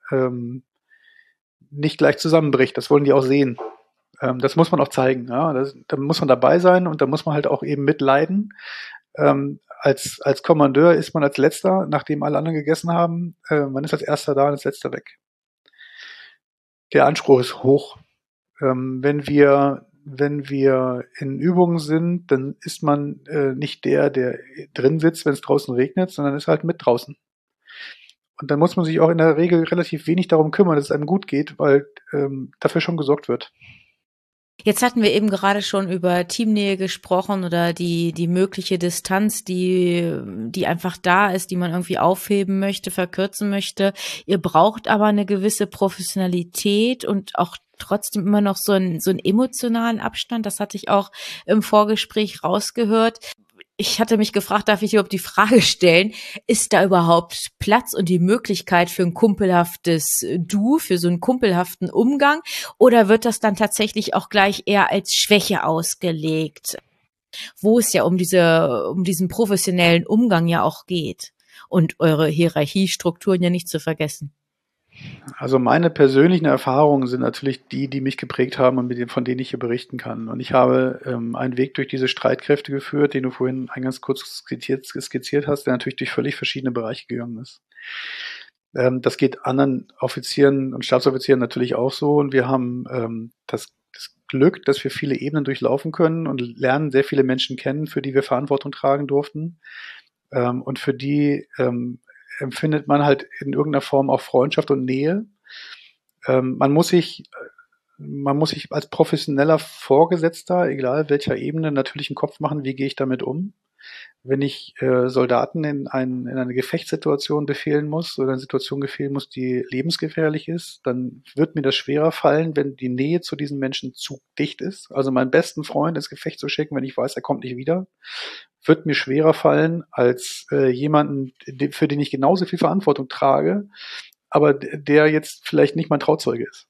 nicht gleich zusammenbricht. Das wollen die auch sehen. Das muss man auch zeigen. Ja? Da muss man dabei sein und da muss man halt auch eben mitleiden. Als Kommandeur ist man als Letzter, nachdem alle anderen gegessen haben. Man ist als Erster da und als Letzter weg. Der Anspruch ist hoch. Wenn wir in Übungen sind, dann ist man nicht der drin sitzt, wenn es draußen regnet, sondern ist halt mit draußen. Und dann muss man sich auch in der Regel relativ wenig darum kümmern, dass es einem gut geht, weil dafür schon gesorgt wird. Jetzt hatten wir eben gerade schon über Teamnähe gesprochen oder die mögliche Distanz, die einfach da ist, die man irgendwie aufheben möchte, verkürzen möchte. Ihr braucht aber eine gewisse Professionalität und auch trotzdem immer noch so einen emotionalen Abstand. Das hatte ich auch im Vorgespräch rausgehört. Ich hatte mich gefragt, darf ich überhaupt die Frage stellen, ist da überhaupt Platz und die Möglichkeit für ein kumpelhaftes Du, für so einen kumpelhaften Umgang? Oder wird das dann tatsächlich auch gleich eher als Schwäche ausgelegt? Wo es ja um diesen professionellen Umgang ja auch geht. Und eure Hierarchiestrukturen ja nicht zu vergessen. Also meine persönlichen Erfahrungen sind natürlich die mich geprägt haben und von denen ich hier berichten kann. Und ich habe einen Weg durch diese Streitkräfte geführt, den du vorhin eingangs kurz skizziert hast, der natürlich durch völlig verschiedene Bereiche gegangen ist. Das geht anderen Offizieren und Stabsoffizieren natürlich auch so. Und wir haben das Glück, dass wir viele Ebenen durchlaufen können und lernen sehr viele Menschen kennen, für die wir Verantwortung tragen durften. Und für die empfindet man halt in irgendeiner Form auch Freundschaft und Nähe. Man muss sich als professioneller Vorgesetzter, egal welcher Ebene, natürlich einen Kopf machen, wie gehe ich damit um. Wenn ich Soldaten in eine Gefechtssituation befehlen muss oder eine Situation befehlen muss, die lebensgefährlich ist, dann wird mir das schwerer fallen, wenn die Nähe zu diesen Menschen zu dicht ist. Also meinen besten Freund ins Gefecht zu schicken, wenn ich weiß, er kommt nicht wieder, wird mir schwerer fallen als jemanden, für den ich genauso viel Verantwortung trage, aber der jetzt vielleicht nicht mein Trauzeuge ist.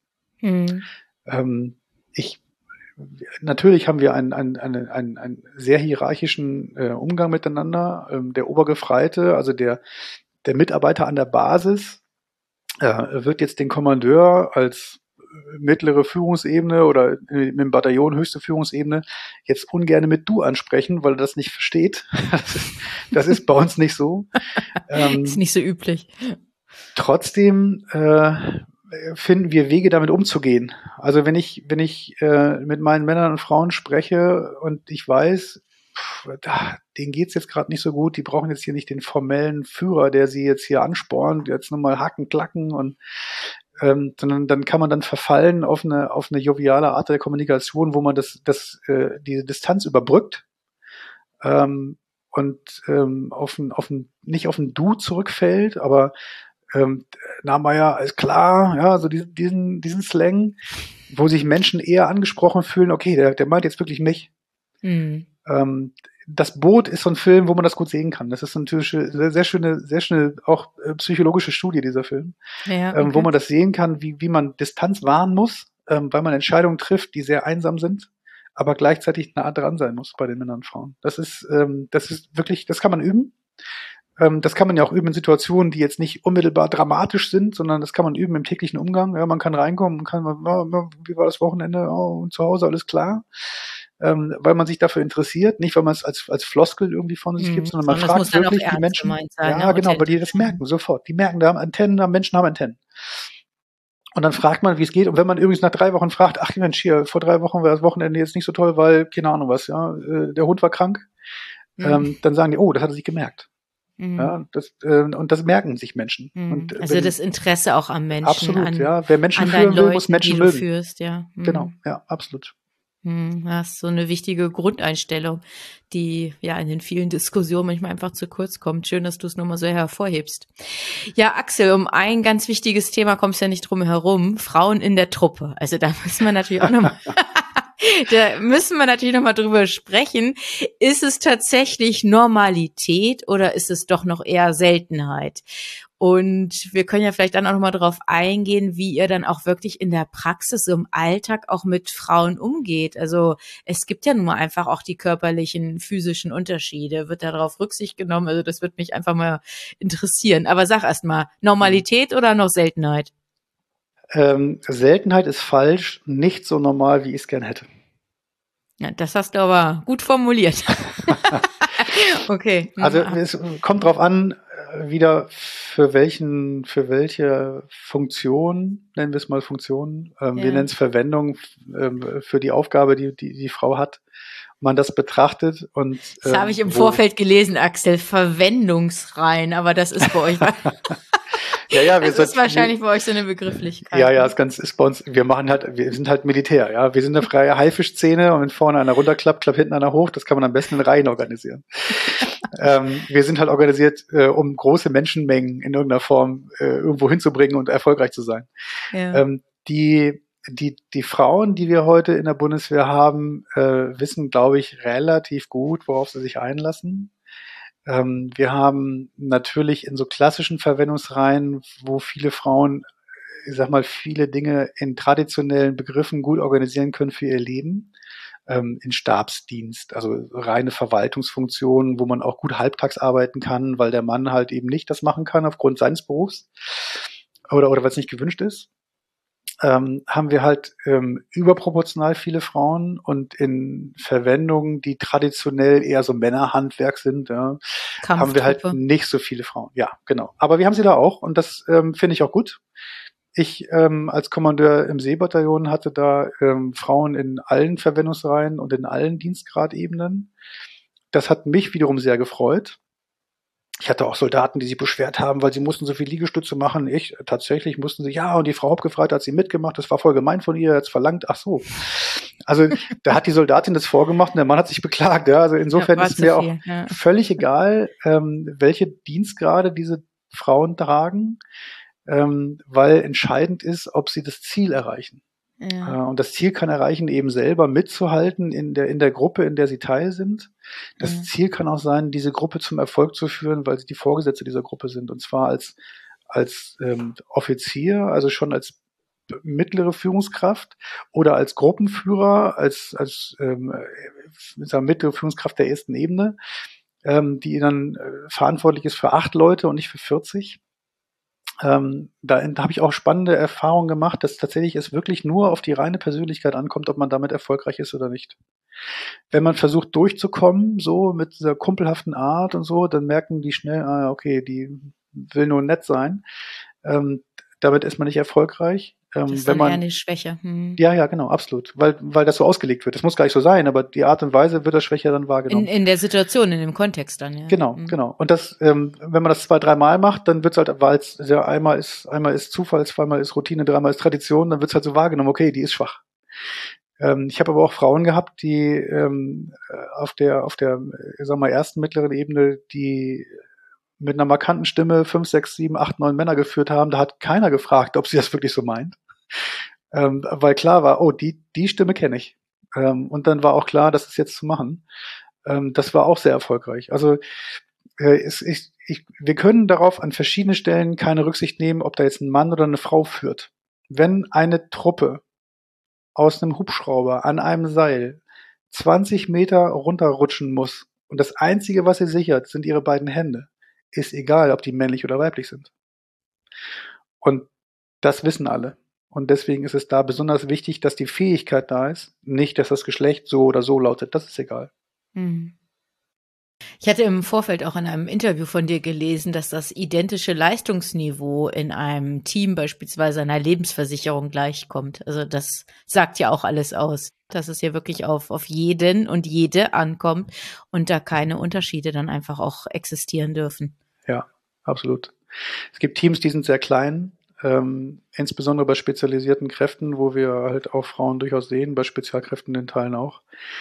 Natürlich haben wir einen sehr hierarchischen Umgang miteinander. Der Obergefreite, also der Mitarbeiter an der Basis, wird jetzt den Kommandeur als mittlere Führungsebene oder mit dem Bataillon höchste Führungsebene jetzt ungern mit du ansprechen, weil er das nicht versteht. Das ist bei uns nicht so. Ist nicht so üblich. Trotzdem finden wir Wege, damit umzugehen. Also wenn ich mit meinen Männern und Frauen spreche und ich weiß, denen geht's jetzt gerade nicht so gut, die brauchen jetzt hier nicht den formellen Führer, der sie jetzt hier anspornt, jetzt nochmal hacken, klacken und sondern dann kann man dann verfallen auf eine joviale Art der Kommunikation, wo man diese Distanz überbrückt und und nicht auf ein Du zurückfällt, aber na Meier, ist klar, ja, so diesen Slang, wo sich Menschen eher angesprochen fühlen, okay, der meint jetzt wirklich mich. Mhm. Das Boot ist so ein Film, wo man das gut sehen kann. Das ist natürlich sehr schöne auch psychologische Studie, dieser Film. Ja, okay. Wo man das sehen kann, wie man Distanz wahren muss, weil man Entscheidungen trifft, die sehr einsam sind, aber gleichzeitig nah dran sein muss bei den Männern und Frauen. Das ist wirklich, das kann man üben. Das kann man ja auch üben in Situationen, die jetzt nicht unmittelbar dramatisch sind, sondern das kann man üben im täglichen Umgang. Ja, man kann reinkommen und wie war das Wochenende? Oh, und zu Hause alles klar. Weil man sich dafür interessiert, nicht weil man es als Floskel irgendwie von sich gibt, sondern man fragt wirklich die Menschen. Sein, ja, genau, weil die das merken sofort. Die merken, da haben Antennen, Menschen haben Antennen. Und dann fragt man, wie es geht. Und wenn man übrigens nach 3 Wochen fragt, ach Mensch, hier, vor 3 Wochen war das Wochenende jetzt nicht so toll, weil, keine Ahnung was, ja, der Hund war krank, dann sagen die, oh, das hat er sich gemerkt. Ja, und das merken sich Menschen. Und also das Interesse auch am Menschen. Absolut, ja. Wer Menschen führen will, muss Menschen mögen. Führst, ja. Genau, ja, absolut. Das ist so eine wichtige Grundeinstellung, die ja in den vielen Diskussionen manchmal einfach zu kurz kommt. Schön, dass du es nochmal so hervorhebst. Ja, Axel, um ein ganz wichtiges Thema kommst du ja nicht drum herum. Frauen in der Truppe. Also da müssen wir natürlich auch nochmal drüber sprechen. Ist es tatsächlich Normalität oder ist es doch noch eher Seltenheit? Und wir können ja vielleicht dann auch nochmal darauf eingehen, wie ihr dann auch wirklich in der Praxis, im Alltag auch mit Frauen umgeht. Also es gibt ja nun mal einfach auch die körperlichen, physischen Unterschiede. Wird darauf Rücksicht genommen? Also das würde mich einfach mal interessieren. Aber sag erst mal, Normalität oder noch Seltenheit? Seltenheit ist falsch, nicht so normal, wie ich es gern hätte. Ja, das hast du aber gut formuliert. Okay. Also es kommt drauf an, wieder für welche Funktion, nennen wir es mal Funktion, wir nennen es Verwendung für die Aufgabe, die Frau hat, man das betrachtet. Und das habe ich im Vorfeld gelesen, Axel, Verwendungsreihen, aber das ist bei euch das ist wahrscheinlich bei euch so eine Begrifflichkeit. Ja, ist bei uns, wir sind halt Militär, ja. Wir sind eine freie Haifischszene und wenn vorne einer runterklappt, klappt hinten einer hoch, das kann man am besten in Reihen organisieren. Wir sind halt organisiert, um große Menschenmengen in irgendeiner Form irgendwo hinzubringen und erfolgreich zu sein. Ja. Die Frauen, die wir heute in der Bundeswehr haben, wissen, glaube ich, relativ gut, worauf sie sich einlassen. Wir haben natürlich in so klassischen Verwendungsreihen, wo viele Frauen, ich sag mal, viele Dinge in traditionellen Begriffen gut organisieren können für ihr Leben, in Stabsdienst, also reine Verwaltungsfunktionen, wo man auch gut halbtags arbeiten kann, weil der Mann halt eben nicht das machen kann aufgrund seines Berufs oder weil es nicht gewünscht ist. Haben wir halt überproportional viele Frauen und in Verwendungen, die traditionell eher so Männerhandwerk sind, haben wir halt nicht so viele Frauen. Ja, genau. Aber wir haben sie da auch und das finde ich auch gut. Ich als Kommandeur im Seebataillon hatte da Frauen in allen Verwendungsreihen und in allen Dienstgradebenen. Das hat mich wiederum sehr gefreut. Ich hatte auch Soldaten, die sich beschwert haben, weil sie mussten so viel Liegestütze machen. Tatsächlich mussten sie, ja, und die Frau Hauptgefreite hat sie mitgemacht, das war voll gemein von ihr, jetzt verlangt, ach so. Also da hat die Soldatin das vorgemacht und der Mann hat sich beklagt. Ja, also insofern ist mir auch völlig egal, welche Dienstgrade diese Frauen tragen, weil entscheidend ist, ob sie das Ziel erreichen. Ja. Und das Ziel kann erreichen, eben selber mitzuhalten in der Gruppe, in der sie Teil sind. Das Ziel kann auch sein, diese Gruppe zum Erfolg zu führen, weil sie die Vorgesetzte dieser Gruppe sind. Und zwar als Offizier, also schon als mittlere Führungskraft oder als Gruppenführer, als mittlere Führungskraft der ersten Ebene, die dann verantwortlich ist für 8 Leute und nicht für 40. Da habe ich auch spannende Erfahrungen gemacht, dass tatsächlich es wirklich nur auf die reine Persönlichkeit ankommt, ob man damit erfolgreich ist oder nicht. Wenn man versucht durchzukommen, so mit dieser kumpelhaften Art und so, dann merken die schnell, okay, die will nur nett sein. Damit ist man nicht erfolgreich. Das ist dann eher eine Schwäche. Ja, genau, absolut. Weil das so ausgelegt wird. Das muss gar nicht so sein, aber die Art und Weise wird das Schwäche dann wahrgenommen. In der Situation, in dem Kontext dann, ja. Genau. Und das, wenn man das 2-3 Mal macht, dann wird's halt, weil es ja einmal ist Zufall, zweimal ist Routine, dreimal ist Tradition, dann wird's halt so wahrgenommen, okay, die ist schwach. Ich habe aber auch Frauen gehabt, die auf der, ich sag mal, ersten mittleren Ebene, die mit einer markanten Stimme 5, 6, 7, 8, 9 Männer geführt haben. Da hat keiner gefragt, ob sie das wirklich so meint. Weil klar war, oh, die Stimme kenne ich. Und dann war auch klar, das ist jetzt zu machen. Das war auch sehr erfolgreich. Also wir können darauf an verschiedenen Stellen keine Rücksicht nehmen, ob da jetzt ein Mann oder eine Frau führt. Wenn eine Truppe aus einem Hubschrauber an einem Seil 20 Meter runterrutschen muss und das Einzige, was sie sichert, sind ihre beiden Hände, ist egal, ob die männlich oder weiblich sind. Und das wissen alle. Und deswegen ist es da besonders wichtig, dass die Fähigkeit da ist, nicht, dass das Geschlecht so oder so lautet. Das ist egal. Mhm. Ich hatte im Vorfeld auch in einem Interview von dir gelesen, dass das identische Leistungsniveau in einem Team, beispielsweise einer Lebensversicherung, gleichkommt. Also das sagt ja auch alles aus, dass es hier wirklich auf jeden und jede ankommt und da keine Unterschiede dann einfach auch existieren dürfen. Ja, absolut. Es gibt Teams, die sind sehr klein, insbesondere bei spezialisierten Kräften, wo wir halt auch Frauen durchaus sehen, bei Spezialkräften in Teilen auch.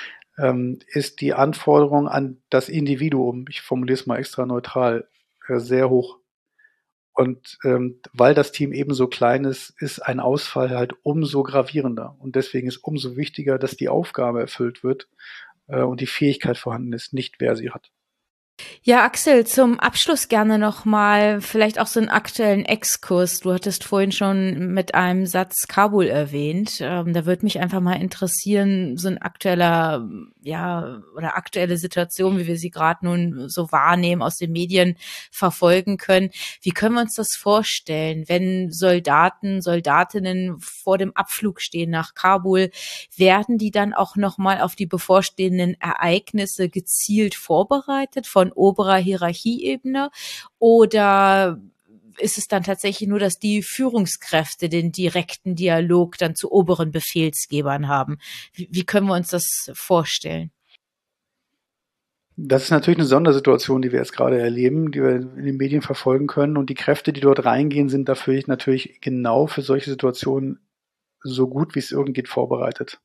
Ist die Anforderung an das Individuum, ich formuliere es mal extra neutral, sehr hoch. Und weil das Team eben so klein ist, ist ein Ausfall halt umso gravierender. Und deswegen ist umso wichtiger, dass die Aufgabe erfüllt wird und die Fähigkeit vorhanden ist, nicht wer sie hat. Ja, Axel, zum Abschluss gerne nochmal vielleicht auch so einen aktuellen Exkurs. Du hattest vorhin schon mit einem Satz Kabul erwähnt. Da würde mich einfach mal interessieren, so ein aktueller, ja, oder aktuelle Situation, wie wir sie gerade nun so wahrnehmen, aus den Medien verfolgen können. Wie können wir uns das vorstellen, wenn Soldaten, Soldatinnen vor dem Abflug stehen nach Kabul? Werden die dann auch nochmal auf die bevorstehenden Ereignisse gezielt vorbereitet von oberer Hierarchieebene, oder ist es dann tatsächlich nur, dass die Führungskräfte den direkten Dialog dann zu oberen Befehlsgebern haben? Wie können wir uns das vorstellen? Das ist natürlich eine Sondersituation, die wir jetzt gerade erleben, die wir in den Medien verfolgen können. Und die Kräfte, die dort reingehen, sind dafür natürlich genau für solche Situationen so gut wie es irgend geht vorbereitet.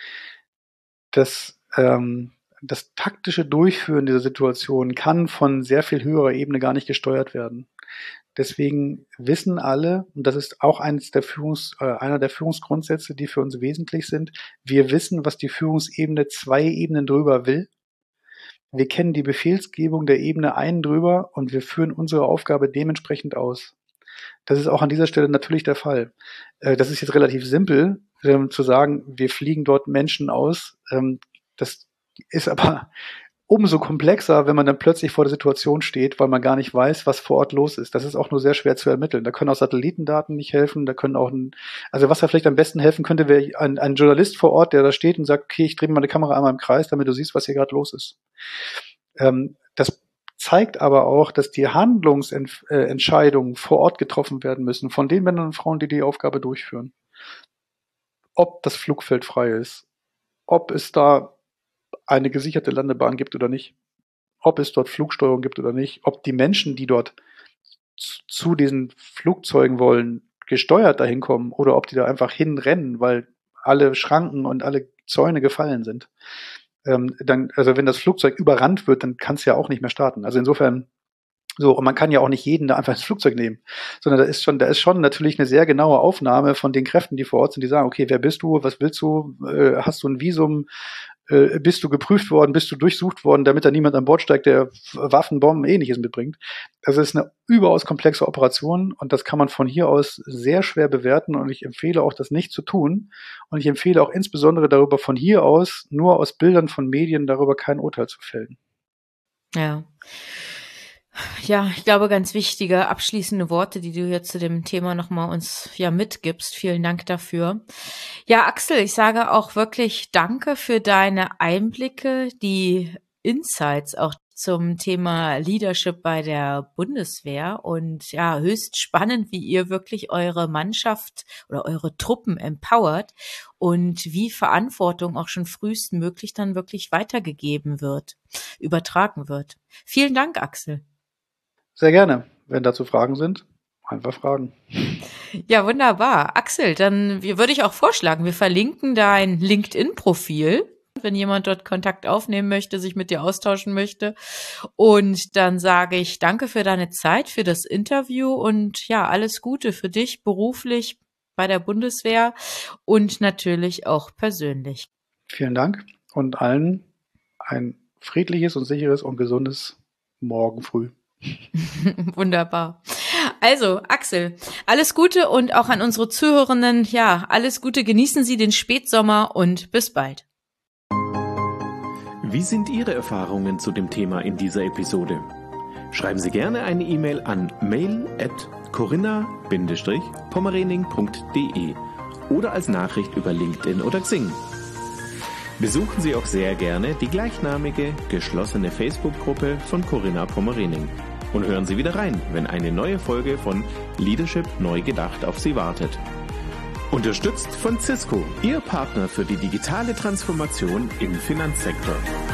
Das taktische Durchführen dieser Situation kann von sehr viel höherer Ebene gar nicht gesteuert werden. Deswegen wissen alle, und das ist auch einer der Führungsgrundsätze, die für uns wesentlich sind, wir wissen, was die Führungsebene 2 Ebenen drüber will. Wir kennen die Befehlsgebung der Ebene 1 drüber und wir führen unsere Aufgabe dementsprechend aus. Das ist auch an dieser Stelle natürlich der Fall. Das ist jetzt relativ simpel, zu sagen, wir fliegen dort Menschen aus. Das ist aber umso komplexer, wenn man dann plötzlich vor der Situation steht, weil man gar nicht weiß, was vor Ort los ist. Das ist auch nur sehr schwer zu ermitteln. Da können auch Satellitendaten nicht helfen. Da können auch also was da vielleicht am besten helfen könnte, wäre ein Journalist vor Ort, der da steht und sagt, okay, ich drehe meine Kamera einmal im Kreis, damit du siehst, was hier gerade los ist. Das zeigt aber auch, dass die Handlungsentscheidungen vor Ort getroffen werden müssen von den Männern und Frauen, die die Aufgabe durchführen. Ob das Flugfeld frei ist, ob es da eine gesicherte Landebahn gibt oder nicht, ob es dort Flugsteuerung gibt oder nicht, ob die Menschen, die dort zu diesen Flugzeugen wollen, gesteuert dahin kommen oder ob die da einfach hinrennen, weil alle Schranken und alle Zäune gefallen sind. Also wenn das Flugzeug überrannt wird, dann kann es ja auch nicht mehr starten. Also insofern so, und man kann ja auch nicht jeden da einfach ins Flugzeug nehmen, sondern da ist schon natürlich eine sehr genaue Aufnahme von den Kräften, die vor Ort sind, die sagen, okay, wer bist du, was willst du, hast du ein Visum, bist du geprüft worden, bist du durchsucht worden, damit da niemand an Bord steigt, der Waffen, Bomben, Ähnliches mitbringt. Also es ist eine überaus komplexe Operation und das kann man von hier aus sehr schwer bewerten und ich empfehle auch, das nicht zu tun und ich empfehle auch insbesondere darüber von hier aus, nur aus Bildern von Medien darüber kein Urteil zu fällen. Ja. Ja, ich glaube, ganz wichtige abschließende Worte, die du jetzt zu dem Thema nochmal uns ja mitgibst. Vielen Dank dafür. Ja, Axel, ich sage auch wirklich Danke für deine Einblicke, die Insights auch zum Thema Leadership bei der Bundeswehr und ja, höchst spannend, wie ihr wirklich eure Mannschaft oder eure Truppen empowert und wie Verantwortung auch schon frühestmöglich dann wirklich weitergegeben wird, übertragen wird. Vielen Dank, Axel. Sehr gerne. Wenn dazu Fragen sind, Einfach fragen. Ja, wunderbar. Axel, dann würde ich auch vorschlagen, wir verlinken dein LinkedIn-Profil, wenn jemand dort Kontakt aufnehmen möchte, sich mit dir austauschen möchte. Und dann sage ich danke für deine Zeit, für das Interview und ja, alles Gute für dich beruflich bei der Bundeswehr und natürlich auch persönlich. Vielen Dank und allen ein friedliches und sicheres und gesundes Morgen früh. Wunderbar. Also, Axel, alles Gute und auch an unsere Zuhörenden, ja, alles Gute, genießen Sie den Spätsommer und bis bald. Wie sind Ihre Erfahrungen zu dem Thema in dieser Episode? Schreiben Sie gerne eine E-Mail an mail@corinna-pommerening.de oder als Nachricht über LinkedIn oder Xing. Besuchen Sie auch sehr gerne die gleichnamige, geschlossene Facebook-Gruppe von Corinna Pommerening und hören Sie wieder rein, wenn eine neue Folge von Leadership neu gedacht auf Sie wartet. Unterstützt von Cisco, Ihr Partner für die digitale Transformation im Finanzsektor.